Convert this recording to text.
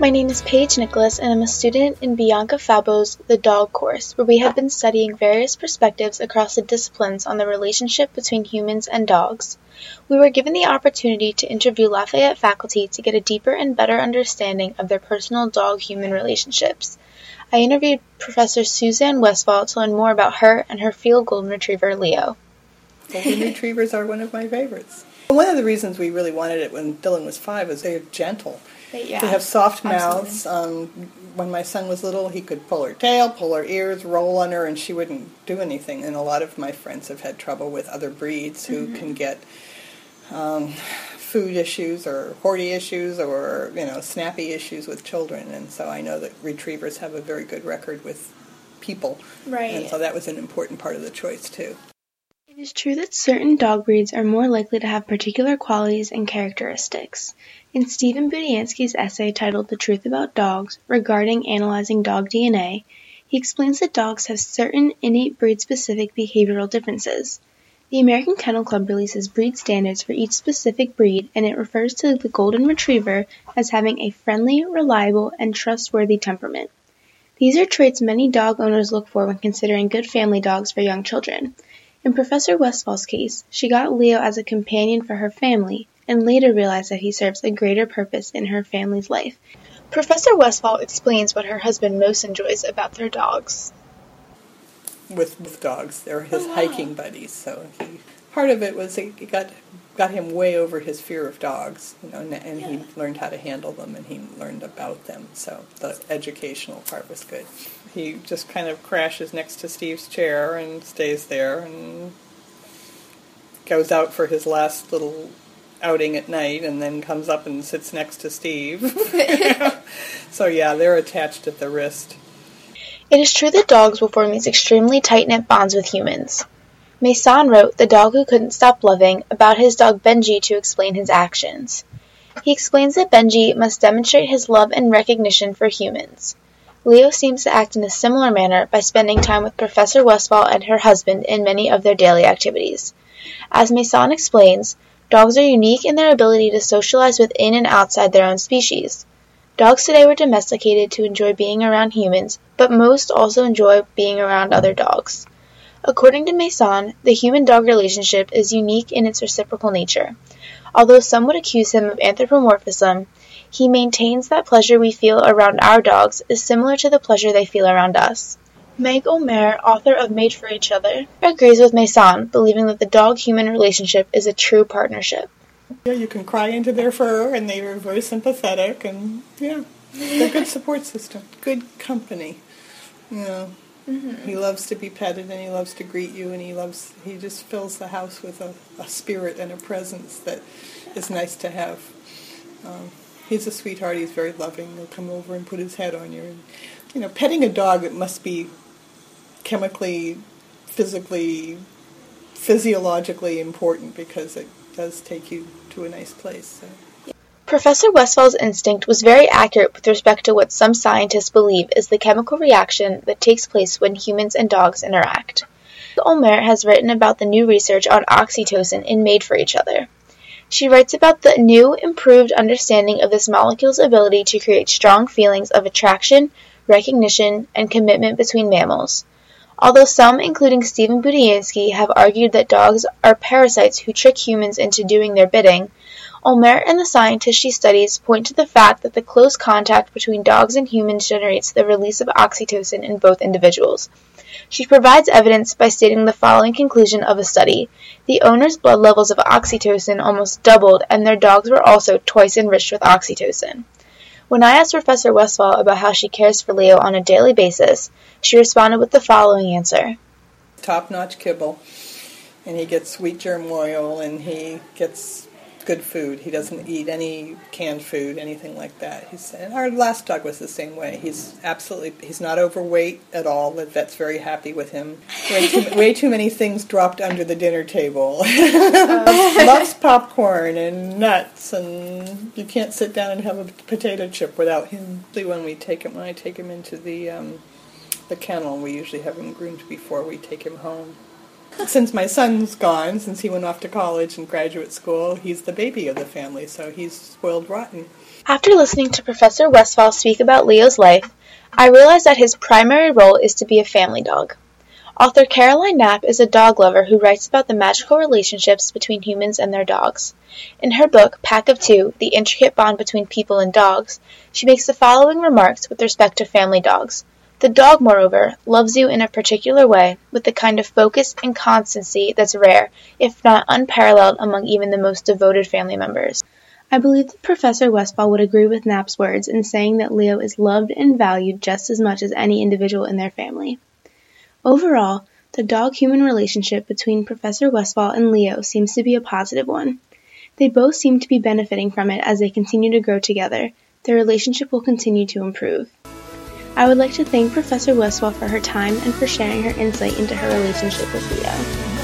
My name is Paige Nicholas, and I'm a student in Bianca Fabo's The Dog course, where we have been studying various perspectives across the disciplines on the relationship between humans and dogs. We were given the opportunity to interview Lafayette faculty to get a deeper and better understanding of their personal dog-human relationships. I interviewed Professor Suzanne Westphal to learn more about her and her field golden retriever, Leo. Golden retrievers are one of my favorites. One of the reasons we really wanted it when Dylan was 5 is they're gentle. Yeah, they have soft mouths. When my son was little, he could pull her tail, pull her ears, roll on her, and she wouldn't do anything. And a lot of my friends have had trouble with other breeds who can get food issues or hoardy issues or, snappy issues with children. And so I know that retrievers have a very good record with people. Right. And so that was an important part of the choice, too. It is true that certain dog breeds are more likely to have particular qualities and characteristics. In Stephen Budiansky's essay titled The Truth About Dogs, regarding analyzing dog DNA, he explains that dogs have certain innate breed-specific behavioral differences. The American Kennel Club releases breed standards for each specific breed, and it refers to the Golden Retriever as having a friendly, reliable, and trustworthy temperament. These are traits many dog owners look for when considering good family dogs for young children. In Professor Westphal's case, she got Leo as a companion for her family, and later realized that he serves a greater purpose in her family's life. Professor Westphal explains what her husband most enjoys about their dogs. With dogs, they're his hiking buddies, so part of it was he got him way over his fear of dogs, and he learned how to handle them, and he learned about them, so the educational part was good. He just kind of crashes next to Steve's chair and stays there and goes out for his last little outing at night and then comes up and sits next to Steve. So yeah, they're attached at the wrist. It is true that dogs will form these extremely tight-knit bonds with humans. Mason wrote The Dog Who Couldn't Stop Loving about his dog Benji to explain his actions. He explains that Benji must demonstrate his love and recognition for humans. Leo seems to act in a similar manner by spending time with Professor Westphal and her husband in many of their daily activities. As Mason explains, dogs are unique in their ability to socialize within and outside their own species. Dogs today were domesticated to enjoy being around humans, but most also enjoy being around other dogs. According to Mason, the human-dog relationship is unique in its reciprocal nature. Although some would accuse him of anthropomorphism, he maintains that pleasure we feel around our dogs is similar to the pleasure they feel around us. Meg Omer, author of Made for Each Other, agrees with Mason, believing that the dog-human relationship is a true partnership. Yeah, you can cry into their fur, and they are very sympathetic, and they're a good support system, good company. He loves to be petted, and he loves to greet you, and he just fills the house with a spirit and a presence that is nice to have. He's a sweetheart. He's very loving. He'll come over and put his head on you. And, petting a dog, it must be chemically, physically, physiologically important because it does take you to a nice place. So. Professor Westphal's instinct was very accurate with respect to what some scientists believe is the chemical reaction that takes place when humans and dogs interact. Omer has written about the new research on oxytocin in Made for Each Other. She writes about the new, improved understanding of this molecule's ability to create strong feelings of attraction, recognition, and commitment between mammals. Although some, including Stephen Budiansky, have argued that dogs are parasites who trick humans into doing their bidding, Omer and the scientists she studies point to the fact that the close contact between dogs and humans generates the release of oxytocin in both individuals. She provides evidence by stating the following conclusion of a study. The owner's blood levels of oxytocin almost doubled, and their dogs were also twice enriched with oxytocin. When I asked Professor Westphal about how she cares for Leo on a daily basis, she responded with the following answer. Top-notch kibble, and he gets sweet germ oil, and he gets good food. He doesn't eat any canned food, anything like that. And our last dog was the same way. He's not overweight at all. The vet's very happy with him. Way too many things dropped under the dinner table. Loves popcorn and nuts, and you can't sit down and have a potato chip without him. When I take him into the kennel, we usually have him groomed before we take him home. Since my son's gone, since he went off to college and graduate school, he's the baby of the family, so he's spoiled rotten. After listening to Professor Westphal speak about Leo's life, I realized that his primary role is to be a family dog. Author Caroline Knapp is a dog lover who writes about the magical relationships between humans and their dogs. In her book, Pack of Two, The Intricate Bond Between People and Dogs, she makes the following remarks with respect to family dogs. The dog, moreover, loves you in a particular way, with the kind of focus and constancy that's rare, if not unparalleled among even the most devoted family members. I believe that Professor Westphal would agree with Knapp's words in saying that Leo is loved and valued just as much as any individual in their family. Overall, the dog-human relationship between Professor Westphal and Leo seems to be a positive one. They both seem to be benefiting from it as they continue to grow together. Their relationship will continue to improve. I would like to thank Professor Westphal for her time and for sharing her insight into her relationship with Leo.